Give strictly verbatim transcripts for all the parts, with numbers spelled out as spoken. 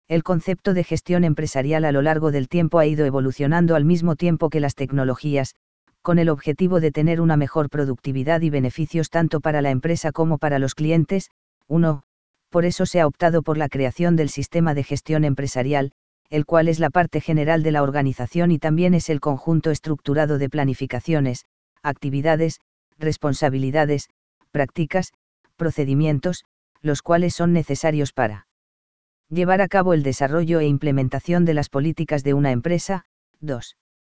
El concepto de gestión empresarial a lo largo del tiempo ha ido evolucionando al mismo tiempo que las tecnologías, con el objetivo de tener una mejor productividad y beneficios tanto para la empresa como para los clientes. uno. Por eso se ha optado por la creación del sistema de gestión empresarial, el cual es la parte general de la organización y también es el conjunto estructurado de planificaciones, actividades, responsabilidades, prácticas, procedimientos, los cuales son necesarios para llevar a cabo el desarrollo e implementación de las políticas de una empresa. dos.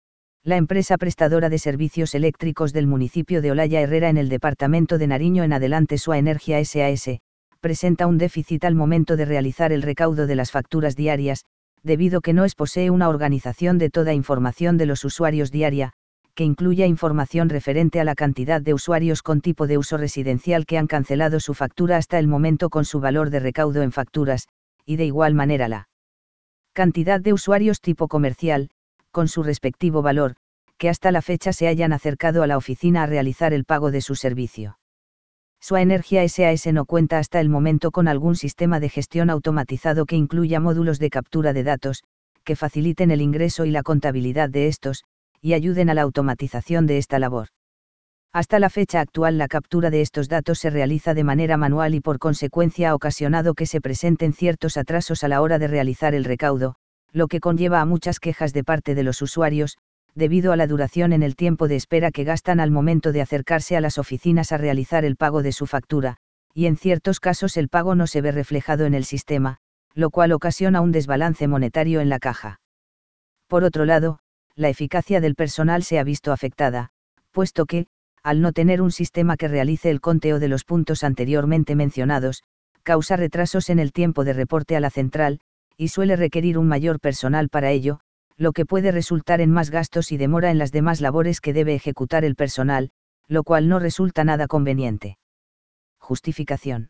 La empresa prestadora de servicios eléctricos del municipio de Olaya Herrera en el departamento de Nariño en adelante Sua Energía S A S, presenta un déficit al momento de realizar el recaudo de las facturas diarias, debido que no es posee una organización de toda información de los usuarios diaria, que incluya información referente a la cantidad de usuarios con tipo de uso residencial que han cancelado su factura hasta el momento con su valor de recaudo en facturas, y de igual manera la cantidad de usuarios tipo comercial, con su respectivo valor, que hasta la fecha se hayan acercado a la oficina a realizar el pago de su servicio. Sua Energía S A S no cuenta hasta el momento con algún sistema de gestión automatizado que incluya módulos de captura de datos, que faciliten el ingreso y la contabilidad de estos, y ayuden a la automatización de esta labor. Hasta la fecha actual la captura de estos datos se realiza de manera manual y por consecuencia ha ocasionado que se presenten ciertos atrasos a la hora de realizar el recaudo, lo que conlleva a muchas quejas de parte de los usuarios, debido a la duración en el tiempo de espera que gastan al momento de acercarse a las oficinas a realizar el pago de su factura, y en ciertos casos el pago no se ve reflejado en el sistema, lo cual ocasiona un desbalance monetario en la caja. Por otro lado, la eficacia del personal se ha visto afectada, puesto que, al no tener un sistema que realice el conteo de los puntos anteriormente mencionados, causa retrasos en el tiempo de reporte a la central, y suele requerir un mayor personal para ello, lo que puede resultar en más gastos y demora en las demás labores que debe ejecutar el personal, lo cual no resulta nada conveniente. Justificación.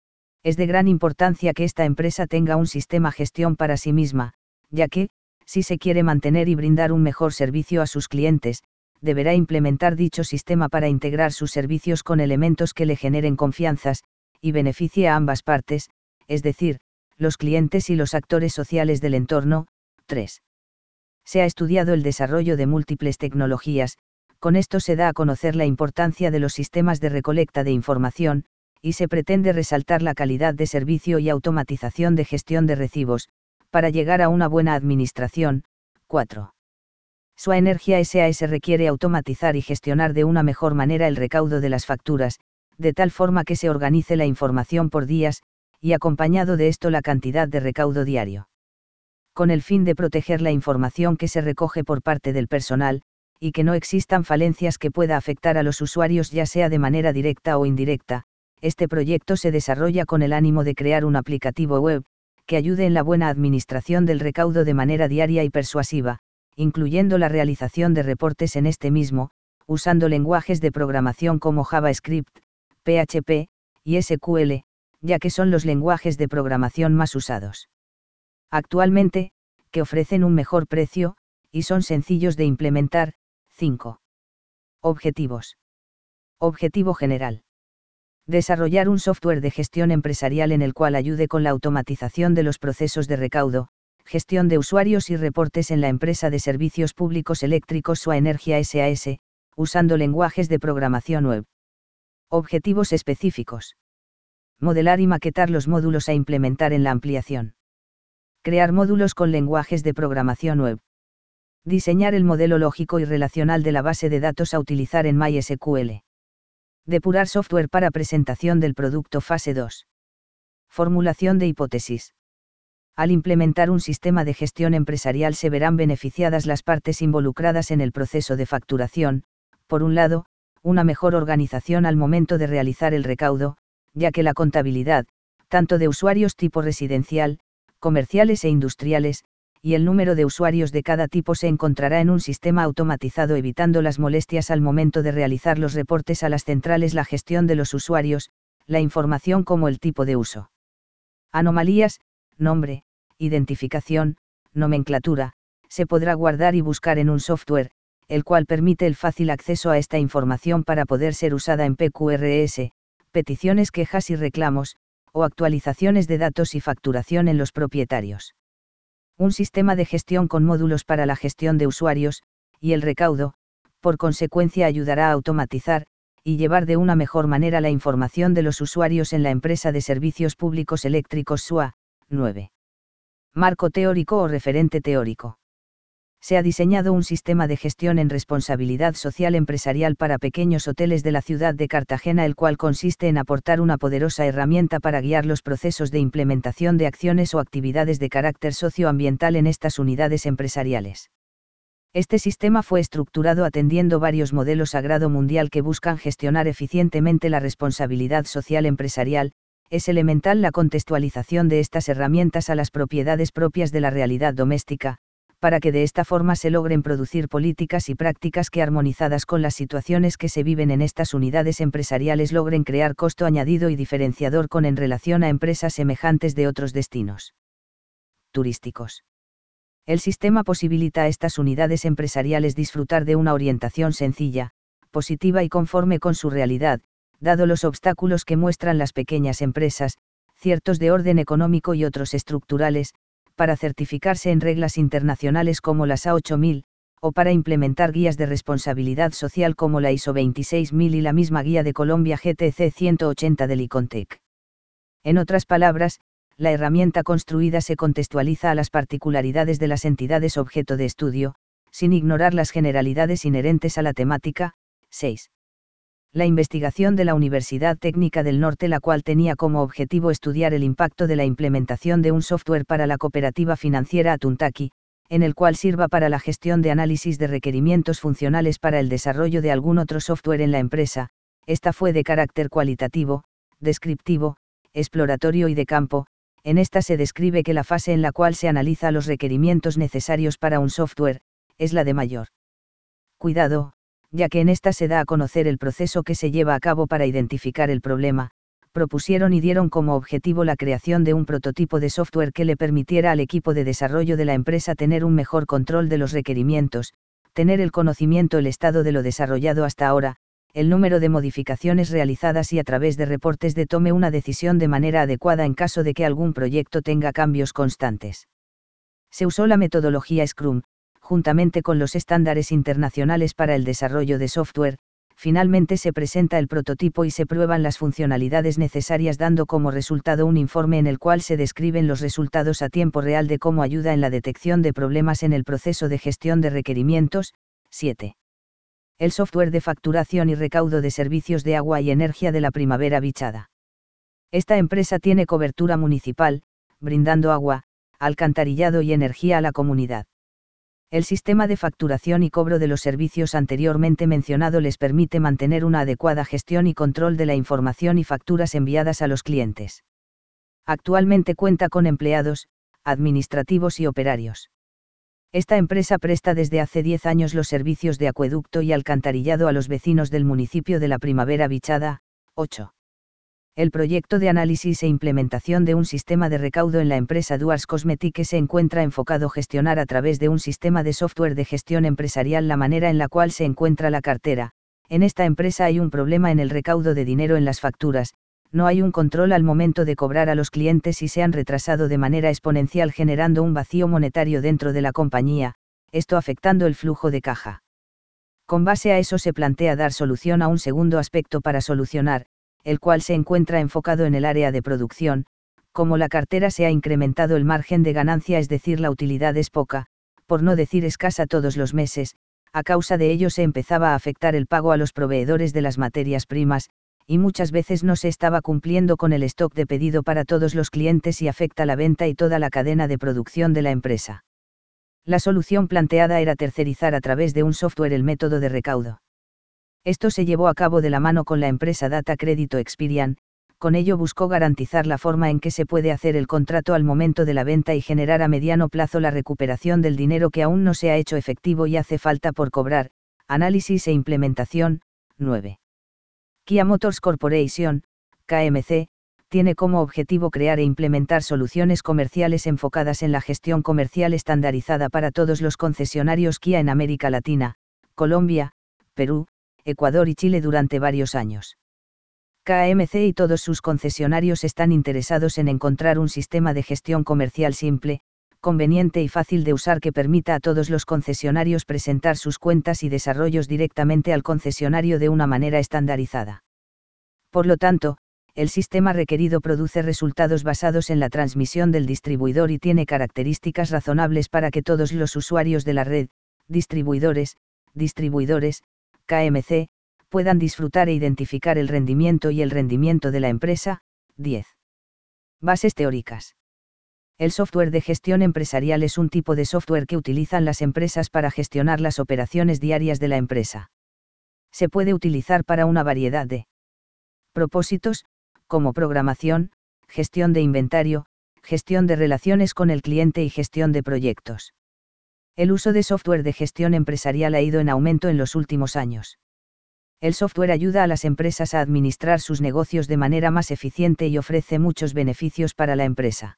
Es de gran importancia que esta empresa tenga un sistema gestión para sí misma, ya que, si se quiere mantener y brindar un mejor servicio a sus clientes, deberá implementar dicho sistema para integrar sus servicios con elementos que le generen confianzas, y beneficie a ambas partes, es decir, los clientes y los actores sociales del entorno. tres. Se ha estudiado el desarrollo de múltiples tecnologías, con esto se da a conocer la importancia de los sistemas de recolecta de información, y se pretende resaltar la calidad de servicio y automatización de gestión de recibos, para llegar a una buena administración. cuatro. Sua Energía S A S requiere automatizar y gestionar de una mejor manera el recaudo de las facturas, de tal forma que se organice la información por días, y acompañado de esto la cantidad de recaudo diario. Con el fin de proteger la información que se recoge por parte del personal, y que no existan falencias que pueda afectar a los usuarios ya sea de manera directa o indirecta, este proyecto se desarrolla con el ánimo de crear un aplicativo web, que ayude en la buena administración del recaudo de manera diaria y persuasiva, incluyendo la realización de reportes en este mismo, usando lenguajes de programación como JavaScript, P H P, y S Q L, ya que son los lenguajes de programación más usados actualmente, que ofrecen un mejor precio, y son sencillos de implementar. cinco. Objetivos. Objetivo general. Desarrollar un software de gestión empresarial en el cual ayude con la automatización de los procesos de recaudo, gestión de usuarios y reportes en la empresa de servicios públicos eléctricos Sua Energía S A S, usando lenguajes de programación web. Objetivos específicos. Modelar y maquetar los módulos a implementar en la ampliación. Crear módulos con lenguajes de programación web. Diseñar el modelo lógico y relacional de la base de datos a utilizar en MySQL. Depurar software para presentación del producto fase dos. Formulación de hipótesis. Al implementar un sistema de gestión empresarial se verán beneficiadas las partes involucradas en el proceso de facturación, por un lado, una mejor organización al momento de realizar el recaudo, ya que la contabilidad, tanto de usuarios tipo residencial, comerciales e industriales, y el número de usuarios de cada tipo se encontrará en un sistema automatizado evitando las molestias al momento de realizar los reportes a las centrales, la gestión de los usuarios, la información como el tipo de uso. Anomalías, nombre, identificación, nomenclatura, se podrá guardar y buscar en un software, el cual permite el fácil acceso a esta información para poder ser usada en P Q R S, peticiones, quejas y reclamos, o actualizaciones de datos y facturación en los propietarios. Un sistema de gestión con módulos para la gestión de usuarios, y el recaudo, por consecuencia ayudará a automatizar, y llevar de una mejor manera la información de los usuarios en la empresa de servicios públicos eléctricos S U A. nueve. Marco teórico o referente teórico. Se ha diseñado un sistema de gestión en responsabilidad social empresarial para pequeños hoteles de la ciudad de Cartagena, el cual consiste en aportar una poderosa herramienta para guiar los procesos de implementación de acciones o actividades de carácter socioambiental en estas unidades empresariales. Este sistema fue estructurado atendiendo varios modelos a grado mundial que buscan gestionar eficientemente la responsabilidad social empresarial. Es elemental la contextualización de estas herramientas a las propiedades propias de la realidad doméstica, para que de esta forma se logren producir políticas y prácticas que, armonizadas con las situaciones que se viven en estas unidades empresariales, logren crear costo añadido y diferenciador con en relación a empresas semejantes de otros destinos turísticos. El sistema posibilita a estas unidades empresariales disfrutar de una orientación sencilla, positiva y conforme con su realidad, dado los obstáculos que muestran las pequeñas empresas, ciertos de orden económico y otros estructurales, para certificarse en reglas internacionales como las A ocho mil, o para implementar guías de responsabilidad social como la ISO veintiséis mil y la misma guía de Colombia G T C ciento ochenta del ICONTEC. En otras palabras, la herramienta construida se contextualiza a las particularidades de las entidades objeto de estudio, sin ignorar las generalidades inherentes a la temática. seis. La investigación de la Universidad Técnica del Norte, la cual tenía como objetivo estudiar el impacto de la implementación de un software para la cooperativa financiera Atuntaki, en el cual sirva para la gestión de análisis de requerimientos funcionales para el desarrollo de algún otro software en la empresa. Esta fue de carácter cualitativo, descriptivo, exploratorio y de campo. En esta se describe que la fase en la cual se analiza los requerimientos necesarios para un software, es la de mayor cuidado, ya que en esta se da a conocer el proceso que se lleva a cabo para identificar el problema. Propusieron y dieron como objetivo la creación de un prototipo de software que le permitiera al equipo de desarrollo de la empresa tener un mejor control de los requerimientos, tener el conocimiento el estado de lo desarrollado hasta ahora, el número de modificaciones realizadas y a través de reportes de tome una decisión de manera adecuada en caso de que algún proyecto tenga cambios constantes. Se usó la metodología Scrum, juntamente con los estándares internacionales para el desarrollo de software. Finalmente se presenta el prototipo y se prueban las funcionalidades necesarias, dando como resultado un informe en el cual se describen los resultados a tiempo real de cómo ayuda en la detección de problemas en el proceso de gestión de requerimientos. siete. El software de facturación y recaudo de servicios de agua y energía de la Primavera Bichada. Esta empresa tiene cobertura municipal, brindando agua, alcantarillado y energía a la comunidad. El sistema de facturación y cobro de los servicios anteriormente mencionado les permite mantener una adecuada gestión y control de la información y facturas enviadas a los clientes. Actualmente cuenta con empleados, administrativos y operarios. Esta empresa presta desde hace diez años los servicios de acueducto y alcantarillado a los vecinos del municipio de la Primavera Bichada. ocho. El proyecto de análisis e implementación de un sistema de recaudo en la empresa Duars Cosmetique se encuentra enfocado a gestionar a través de un sistema de software de gestión empresarial la manera en la cual se encuentra la cartera. En esta empresa hay un problema en el recaudo de dinero en las facturas, no hay un control al momento de cobrar a los clientes y se han retrasado de manera exponencial, generando un vacío monetario dentro de la compañía, esto afectando el flujo de caja. Con base a eso se plantea dar solución a un segundo aspecto para solucionar, el cual se encuentra enfocado en el área de producción. Como la cartera se ha incrementado el margen de ganancia, es decir, la utilidad es poca, por no decir escasa todos los meses, a causa de ello se empezaba a afectar el pago a los proveedores de las materias primas, y muchas veces no se estaba cumpliendo con el stock de pedido para todos los clientes y afecta la venta y toda la cadena de producción de la empresa. La solución planteada era tercerizar a través de un software el método de recaudo. Esto se llevó a cabo de la mano con la empresa Data Crédito Experian. Con ello buscó garantizar la forma en que se puede hacer el contrato al momento de la venta y generar a mediano plazo la recuperación del dinero que aún no se ha hecho efectivo y hace falta por cobrar. Análisis e implementación. nueve. Kia Motors Corporation, K M C, tiene como objetivo crear e implementar soluciones comerciales enfocadas en la gestión comercial estandarizada para todos los concesionarios Kia en América Latina, Colombia, Perú, Ecuador y Chile durante varios años. K M C y todos sus concesionarios están interesados en encontrar un sistema de gestión comercial simple, conveniente y fácil de usar que permita a todos los concesionarios presentar sus cuentas y desarrollos directamente al concesionario de una manera estandarizada. Por lo tanto, el sistema requerido produce resultados basados en la transmisión del distribuidor y tiene características razonables para que todos los usuarios de la red, distribuidores, distribuidores, K M C, puedan disfrutar e identificar el rendimiento y el rendimiento de la empresa. diez. Bases teóricas. El software de gestión empresarial es un tipo de software que utilizan las empresas para gestionar las operaciones diarias de la empresa. Se puede utilizar para una variedad de propósitos, como programación, gestión de inventario, gestión de relaciones con el cliente y gestión de proyectos. El uso de software de gestión empresarial ha ido en aumento en los últimos años. El software ayuda a las empresas a administrar sus negocios de manera más eficiente y ofrece muchos beneficios para la empresa.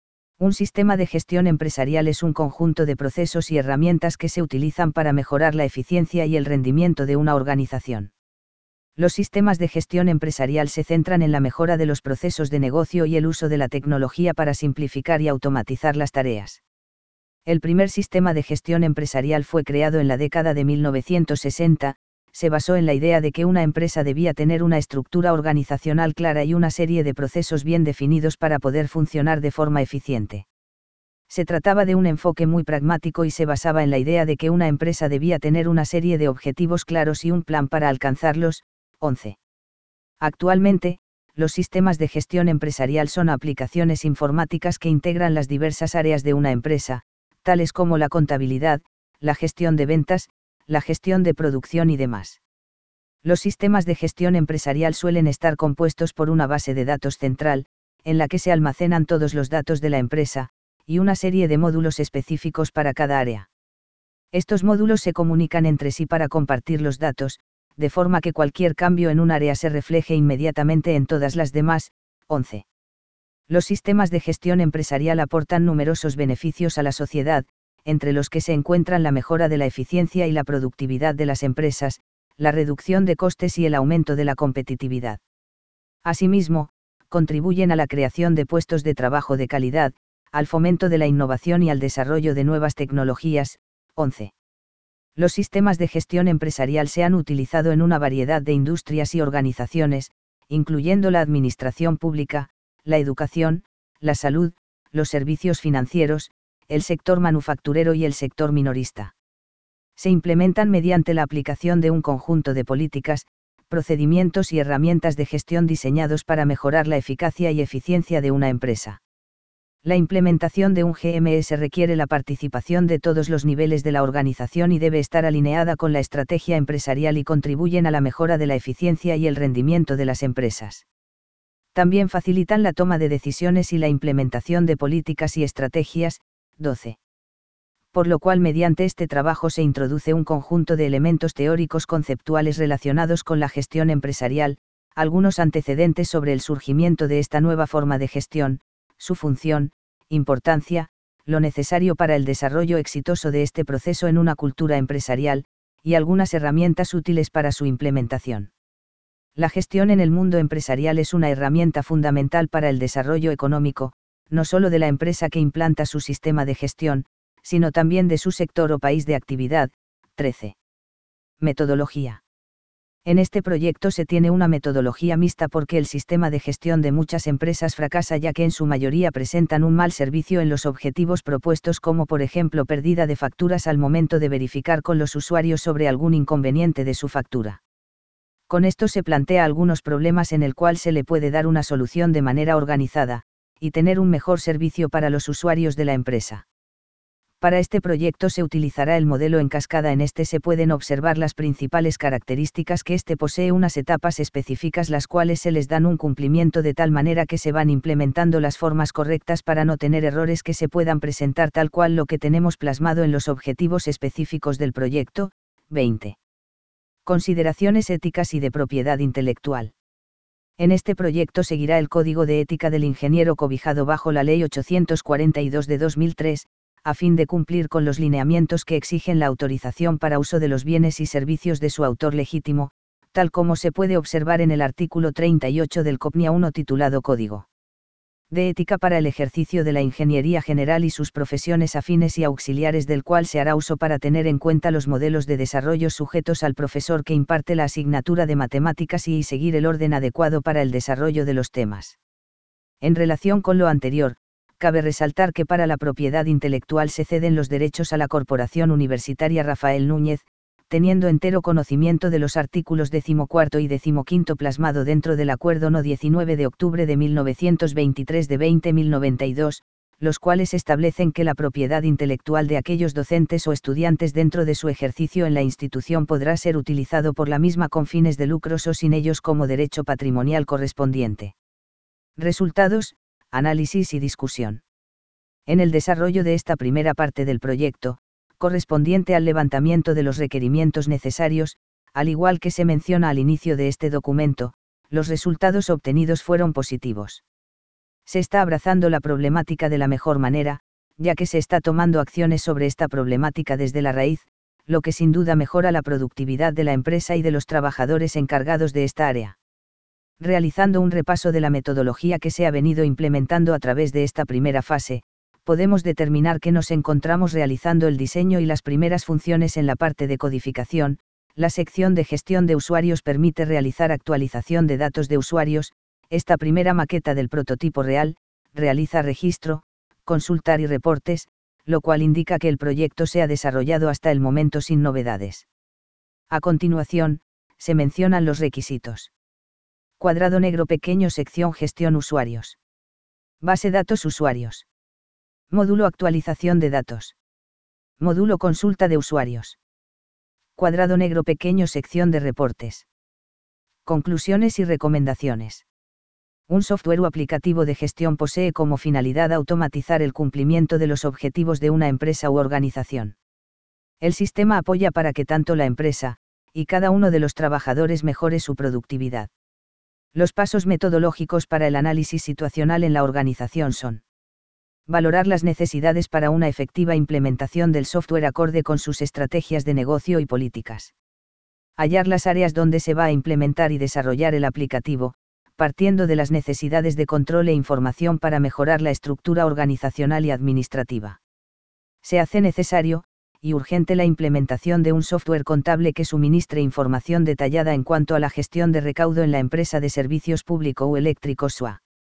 Un sistema de gestión empresarial es un conjunto de procesos y herramientas que se utilizan para mejorar la eficiencia y el rendimiento de una organización. Los sistemas de gestión empresarial se centran en la mejora de los procesos de negocio y el uso de la tecnología para simplificar y automatizar las tareas. El primer sistema de gestión empresarial fue creado en la década de mil novecientos sesenta, se basó en la idea de que una empresa debía tener una estructura organizacional clara y una serie de procesos bien definidos para poder funcionar de forma eficiente. Se trataba de un enfoque muy pragmático y se basaba en la idea de que una empresa debía tener una serie de objetivos claros y un plan para alcanzarlos. once. Actualmente, los sistemas de gestión empresarial son aplicaciones informáticas que integran las diversas áreas de una empresa, tales como la contabilidad, la gestión de ventas, la gestión de producción y demás. Los sistemas de gestión empresarial suelen estar compuestos por una base de datos central, en la que se almacenan todos los datos de la empresa, y una serie de módulos específicos para cada área. Estos módulos se comunican entre sí para compartir los datos, de forma que cualquier cambio en un área se refleje inmediatamente en todas las demás. once. Los sistemas de gestión empresarial aportan numerosos beneficios a la sociedad, entre los que se encuentran la mejora de la eficiencia y la productividad de las empresas, la reducción de costes y el aumento de la competitividad. Asimismo, contribuyen a la creación de puestos de trabajo de calidad, al fomento de la innovación y al desarrollo de nuevas tecnologías. once. Los sistemas de gestión empresarial se han utilizado en una variedad de industrias y organizaciones, incluyendo la administración pública, la educación, la salud, los servicios financieros, el sector manufacturero y el sector minorista. Se implementan mediante la aplicación de un conjunto de políticas, procedimientos y herramientas de gestión diseñados para mejorar la eficacia y eficiencia de una empresa. La implementación de un G M S requiere la participación de todos los niveles de la organización y debe estar alineada con la estrategia empresarial y contribuyen a la mejora de la eficiencia y el rendimiento de las empresas. También facilitan la toma de decisiones y la implementación de políticas y estrategias. doce. Por lo cual mediante este trabajo se introduce un conjunto de elementos teóricos conceptuales relacionados con la gestión empresarial, algunos antecedentes sobre el surgimiento de esta nueva forma de gestión, su función, importancia, lo necesario para el desarrollo exitoso de este proceso en una cultura empresarial, y algunas herramientas útiles para su implementación. La gestión en el mundo empresarial es una herramienta fundamental para el desarrollo económico, no solo de la empresa que implanta su sistema de gestión, sino también de su sector o país de actividad. trece. Metodología. En este proyecto se tiene una metodología mixta porque el sistema de gestión de muchas empresas fracasa ya que en su mayoría presentan un mal servicio en los objetivos propuestos como por ejemplo pérdida de facturas al momento de verificar con los usuarios sobre algún inconveniente de su factura. Con esto se plantea algunos problemas en el cual se le puede dar una solución de manera organizada, y tener un mejor servicio para los usuarios de la empresa. Para este proyecto se utilizará el modelo en cascada. En este se pueden observar las principales características que este posee unas etapas específicas las cuales se les dan un cumplimiento de tal manera que se van implementando las formas correctas para no tener errores que se puedan presentar tal cual lo que tenemos plasmado en los objetivos específicos del proyecto. veinte. Consideraciones éticas y de propiedad intelectual. En este proyecto seguirá el Código de Ética del Ingeniero cobijado bajo la Ley ochocientos cuarenta y dos de dos mil tres, a fin de cumplir con los lineamientos que exigen la autorización para uso de los bienes y servicios de su autor legítimo, tal como se puede observar en el artículo treinta y ocho del C O P N I A uno titulado Código de ética para el ejercicio de la ingeniería general y sus profesiones afines y auxiliares, del cual se hará uso para tener en cuenta los modelos de desarrollo sujetos al profesor que imparte la asignatura de matemáticas y seguir el orden adecuado para el desarrollo de los temas. En relación con lo anterior, cabe resaltar que para la propiedad intelectual se ceden los derechos a la Corporación Universitaria Rafael Núñez, teniendo entero conocimiento de los artículos decimocuarto y decimoquinto plasmado dentro del Acuerdo No diecinueve de octubre de mil novecientos veintitrés de veinte mil noventa y dos, los cuales establecen que la propiedad intelectual de aquellos docentes o estudiantes dentro de su ejercicio en la institución podrá ser utilizado por la misma con fines de lucros o sin ellos como derecho patrimonial correspondiente. Resultados, análisis y discusión. En el desarrollo de esta primera parte del proyecto, correspondiente al levantamiento de los requerimientos necesarios, al igual que se menciona al inicio de este documento, los resultados obtenidos fueron positivos. Se está abrazando la problemática de la mejor manera, ya que se está tomando acciones sobre esta problemática desde la raíz, lo que sin duda mejora la productividad de la empresa y de los trabajadores encargados de esta área. Realizando un repaso de la metodología que se ha venido implementando a través de esta primera fase, podemos determinar que nos encontramos realizando el diseño y las primeras funciones en la parte de codificación. La sección de gestión de usuarios permite realizar actualización de datos de usuarios. Esta primera maqueta del prototipo real, realiza registro, consultar y reportes, lo cual indica que el proyecto se ha desarrollado hasta el momento sin novedades. A continuación, se mencionan los requisitos. Cuadrado negro pequeño sección gestión usuarios. Base datos usuarios. Módulo actualización de datos. Módulo consulta de usuarios. Cuadrado negro pequeño sección de reportes. Conclusiones y recomendaciones. Un software o aplicativo de gestión posee como finalidad automatizar el cumplimiento de los objetivos de una empresa u organización. El sistema apoya para que tanto la empresa, y cada uno de los trabajadores mejore su productividad. Los pasos metodológicos para el análisis situacional en la organización son: valorar las necesidades para una efectiva implementación del software acorde con sus estrategias de negocio y políticas. Hallar las áreas donde se va a implementar y desarrollar el aplicativo, partiendo de las necesidades de control e información para mejorar la estructura organizacional y administrativa. Se hace necesario y urgente la implementación de un software contable que suministre información detallada en cuanto a la gestión de recaudo en la empresa de servicios público o eléctricos S U A.